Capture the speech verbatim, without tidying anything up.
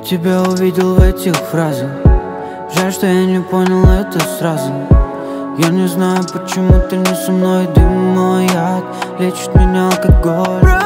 тебя увидел в этих фразах. Жаль, что я не понял это сразу. Я не знаю, почему ты не со мной. Дым мой яд, лечит меня алкоголь.